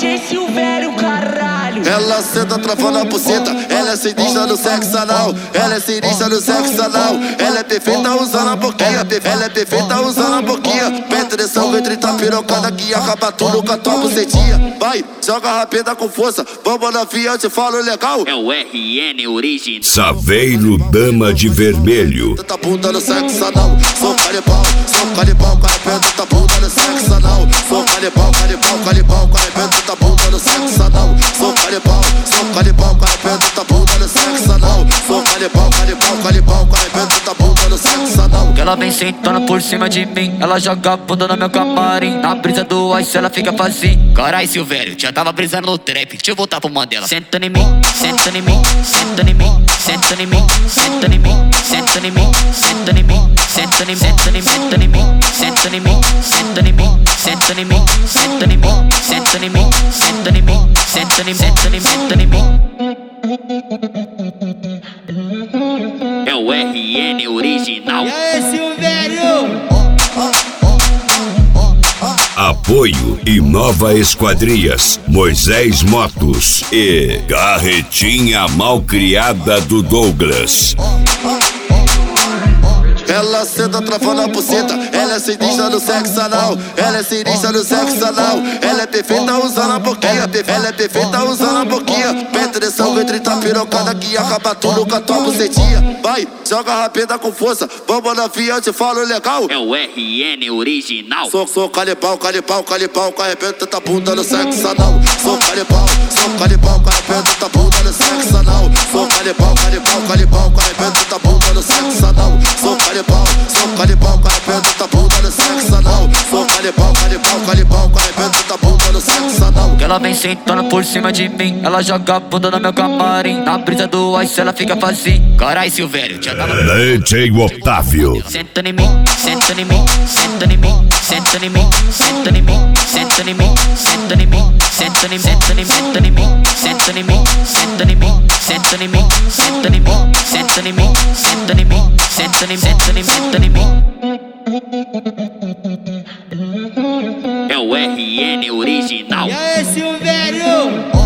DJ Silvério, caralho. Ela senta travando a buceta, ela é sinistra no sexo anal. Ela é sinistra no sexo anal. Ela é perfeita usando a boquinha. Ela é perfeita usando a boquinha. Petressão vem 30 pirocada que acaba tudo com a tua bucetinha. Vai, joga rápida com força, vamos na via, eu te falo legal. É o RN original. Saveiro Dama de Vermelho. Tá bunda no sexo anal. Soca de pau, caripé, tá bunda no sexo anal. Soca de pau, caripé, tá bunda no sexo anal. Soca de pau, caripé, tá bunda no sexo anal. Soca de pau, caripé, tá bunda no sexo anal. Que ela vem sentando por cima de mim, ela joga a bunda no meu camarim. Na brisa do ice ela fica facinho. Carai, Silvério, já tava brisando no trap. Deixa eu voltar pro Mandela. Senta em mim, senta em mim, senta em mim, senta em mim, senta em mim, senta em mim, senta em mim, senta em mim, senta em mim, senta em mim, senta em mim, senta em mim, senta em mim, senta em mim, senta em mim, senta em mim, senta em mim, senta em mim. É o RN original. E aí, Silvério? Apoio Inova Esquadrias, Moisés Motos e Carretinha Malcriada do Douglas. Ela senta travando a buceta, ela é sinistra no sexo anal. Ela é sinistra no sexo anal. Ela é perfeita usando a boquinha. Ela é perfeita usando a boquinha. Petressão vem 30 pirocada que acaba tudo com a tua bucetinha. Vai, joga rápida com força, vamos na via, eu te falo legal. É o RN original. Soca de pau, caripé, tá bunda no sexo anal. Soca de pau, caripé, tá bunda no sexo anal. Soca de pau, caripé, tá bunda no sexo anal. Soca de pau, caripé, tá bunda no sexo anal. Soca de pau, caripé, tá bunda no sexo anal. Que ela vem sentando por cima de mim, ela joga a bunda no meu camarim. Na brisa do ice ela fica facinho. Carai, Silvério, já tava. DJ Otávio. Senta em mim, senta em mim, senta em mim, senta em mim, senta em mim, senta em mim, senta em mim, senta em mim, senta em mim, senta em mim, senta em mim, senta em mim, senta em mim, senta em mim, senta em mim, senta em mim, senta em mim, senta em mim. É o RN original. E aí, Silvério?